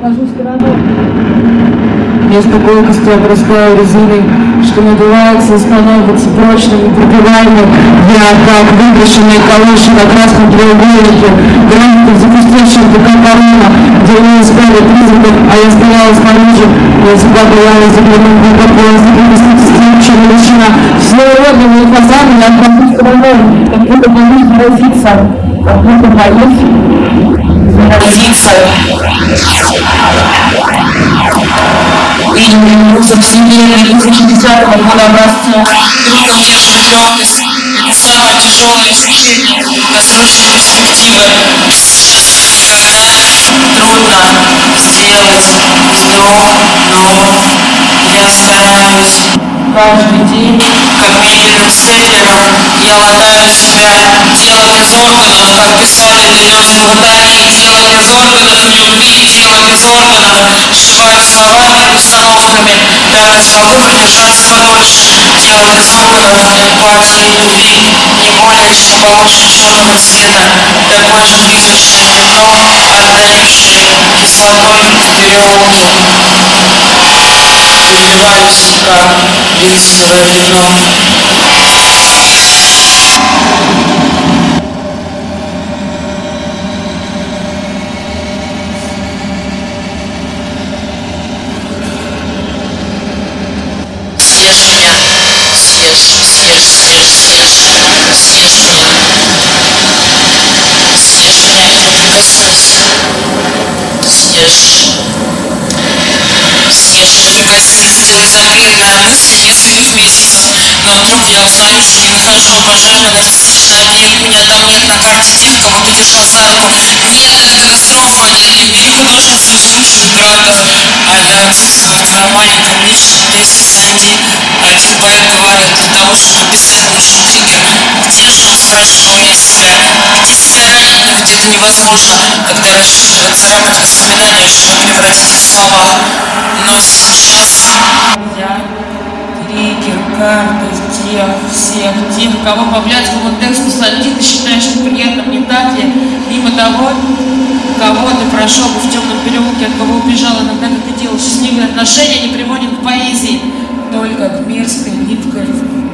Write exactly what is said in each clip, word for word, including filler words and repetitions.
обхожу стороной. Место колкости обрастаю резиной, что надувается и становится прочным и пробиваемым. Я, как выброшенные калоши на красном треугольнике, гранитов запустивших до корона, где не искали призраков, а я стояла снаружи, я всегда боялась заглянуть глубоко, степчая величина. Все уродливые фасады я обхожу стороной, как будто боюсь заразиться, как будто боюсь заразиться. Видимо, мусор вселенной две тысячи десятого года образца. Трудно удерживать легкость. Это самая тяжелая степень досрочной перспективы. Трудно сделать вдох, но я стараюсь. Каждый день, как медленным степлером, я латаю себя. Дело без органов, как писали венозы латания. Дело без органов и любви. Дело без органов сшивают словами и установками. Так я смогу продержаться подольше. Дело без органов эмпатии и любви. Не более чем полоска черного цвета, такой же движущее вино, отдающее кислотой перелому. Переливаюсь, как рисовое вино. Съешь меня, съешь, съешь, съешь, съешь, съешь меня. Съешь меня и не прикоснись. Съешь. Съешь и не прикоснись, сделай замеры на мысли нескольких месяцев. Но тут я узнаю, что не выхожу обожаю нарциссично. Отдели меня там нет на карте тех, кого ты держал за руку. Неядная катастрофа или великохудожественный случай в Гранта. А я в этом романе публично десять Сэнди. Один поэт говорит, для того, чтобы писать, нужен триггер. Где же он, спрашивал я себя? Где стирание, где это невозможно, когда расшифровать царапины воспоминания, чтобы превратить их в слова. Но сейчас Я триггер, карты тех, всех тех, кого по блядскому тексту Санди ты считаешь неприятным, не так ли? Мимо того, кого ты прошел бы в темном переулке, от кого убежал, иногда как ты делал счастливые отношения, не приводят к поэзии, только к мерзкой, липкой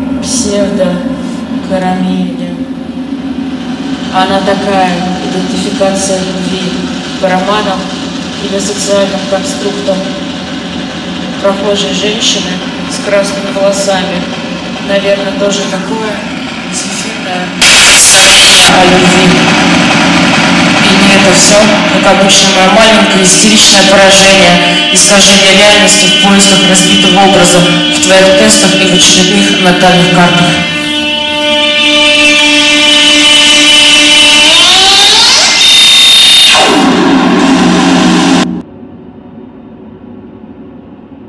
псевдо-карамели. Она такая идентификация любви по романам или социальным конструктам. Прохожей женщины с красными волосами, наверное, тоже такое зефирное представление о любви. И не это все, как обычно, мое маленькое истеричное поражение, искажение реальности в поисках разбитого образа в твоих тестах и в очередных натальных картах.